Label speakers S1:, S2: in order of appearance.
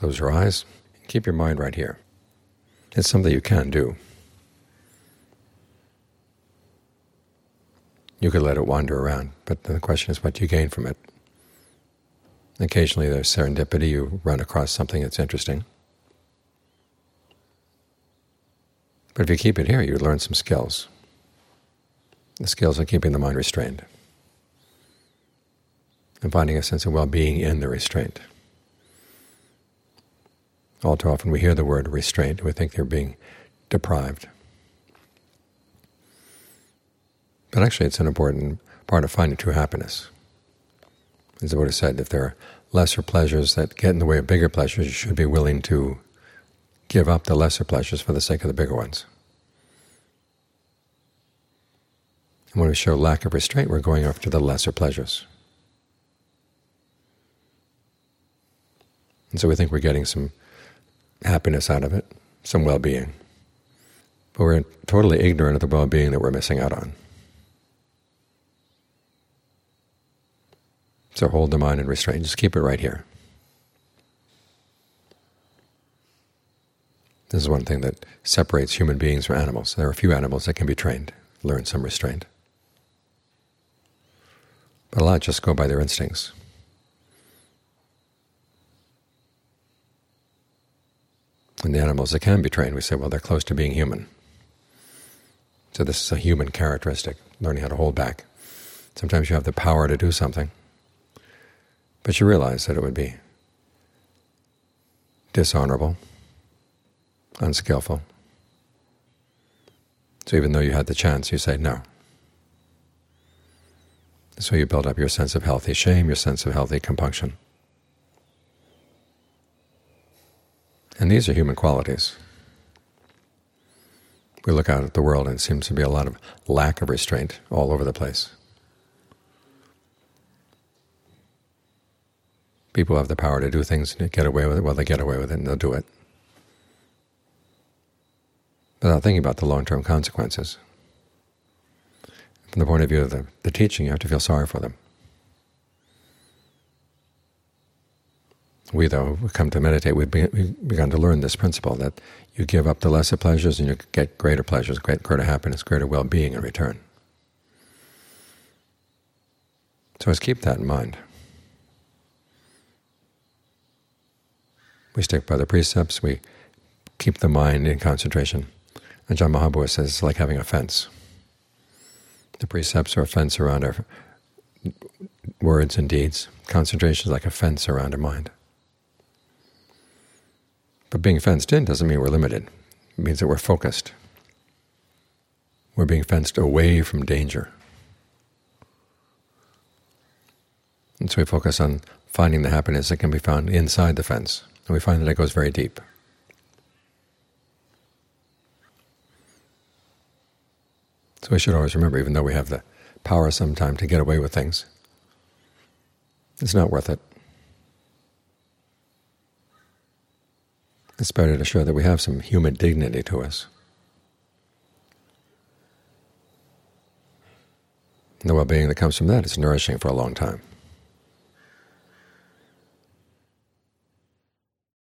S1: close your eyes, keep your mind right here. It's something you can do. You could let it wander around, but the question is, what do you gain from it? Occasionally there's serendipity, you run across something that's interesting. But if you keep it here, you learn some skills. The skills of keeping the mind restrained and finding a sense of well-being in the restraint. All too often we hear the word restraint, we think they're being deprived. But actually it's an important part of finding true happiness. As the Buddha said, if there are lesser pleasures that get in the way of bigger pleasures, you should be willing to give up the lesser pleasures for the sake of the bigger ones. And when we show lack of restraint, we're going after the lesser pleasures. And so we think we're getting some happiness out of it, some well-being. But we're totally ignorant of the well-being that we're missing out on. So hold the mind in restraint. Just keep it right here. This is one thing that separates human beings from animals. There are a few animals that can be trained, learn some restraint. But a lot just go by their instincts. And the animals that can be trained, we say, well, they're close to being human. So this is a human characteristic, learning how to hold back. Sometimes you have the power to do something, but you realize that it would be dishonorable, unskillful. So even though you had the chance, you say no. So you build up your sense of healthy shame, your sense of healthy compunction. And these are human qualities. We look out at the world and it seems to be a lot of lack of restraint all over the place. People have the power to do things and get away with it. Well, they get away with it and they'll do it, without thinking about the long-term consequences. From the point of view of the teaching, you have to feel sorry for them. We, though, we come to meditate, we've begun to learn this principle, that you give up the lesser pleasures and you get greater pleasures, greater happiness, greater well-being in return. So let's keep that in mind. We stick by the precepts, we keep the mind in concentration. And Ajahn Mahabua says it's like having a fence. The precepts are a fence around our words and deeds. Concentration is like a fence around our mind. But being fenced in doesn't mean we're limited. It means that we're focused. We're being fenced away from danger. And so we focus on finding the happiness that can be found inside the fence. And we find that it goes very deep. So we should always remember, even though we have the power sometimes to get away with things, it's not worth it. It's better to show that we have some human dignity to us. And the well-being that comes from that is nourishing for a long time.